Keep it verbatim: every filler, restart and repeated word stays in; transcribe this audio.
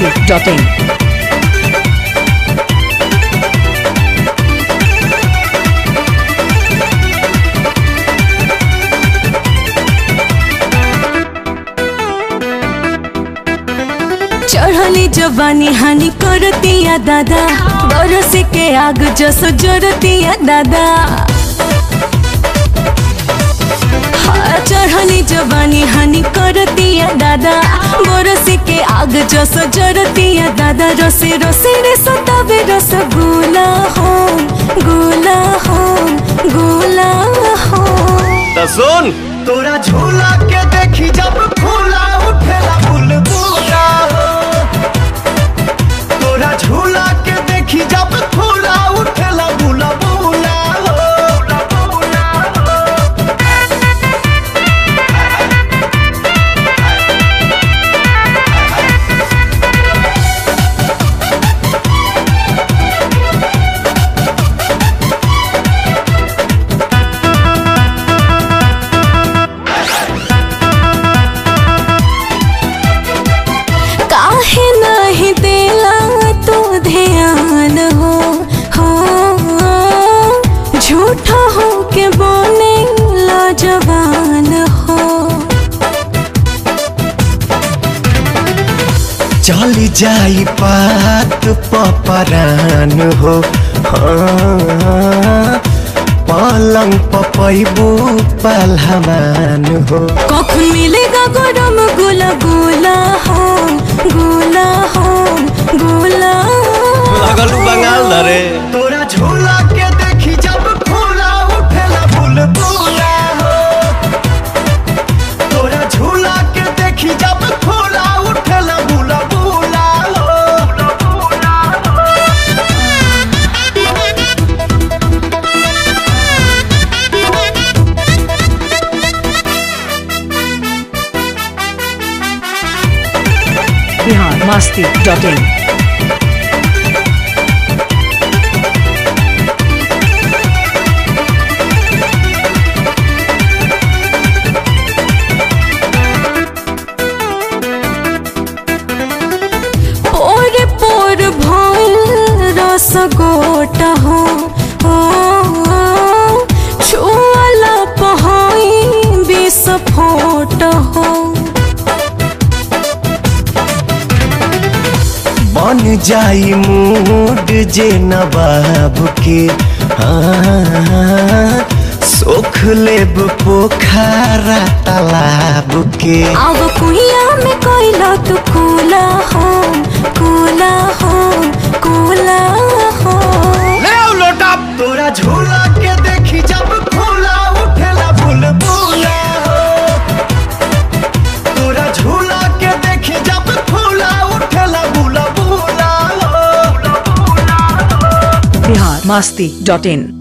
masti dot in. चढ़ली जवानी हानि करतिया दादा, बरस के आग जस जरतिया दादा। हाँ, चढ़ली जवानी हानि करतिया दादा, बरस के आग जस जरतिया दादा। रसे रसे रे सतावे रस गुला हो गुला हो गुला हो। तो सुन तोरा झूला के देखी जब फूला उठेला बुलबुला हो। तोरा झूला के देखी जब फूला उठेला बुलबुला हो। काहे नहीं देला तू ध्यान हो हो झूठा हो के बोने लाजवान हो। चली जाई पात पपरान हो। हाँ, पलंग पपैबू पलहमान हो। कख मिलेगा गरम गुला गुला हो गुला हो गुला। लगलू बंगाल धरे। तोरा झूला के देखी जब फूला उठेला बुलबुला हो। तोरा झूला के देखी जब फूला उठेला बुलबुला हो। Bihar masti dot in. पोर पोर भइल रस गोटा हो छुअला पहई विस्फोट हो। बन जाई मूड जे नवाब के। हाँ, सोख लेब पोखरा तालाब के। अब कुइया में कोइला तू कूला हो कूला हो कूला हो। ले आओ लोटा। तोरा झूला के देखी जब फूला उठेला बुलबुला हो। तोरा झूला के देखी जब फूला उठेला बुलबुला हो। Bihar masti dot in.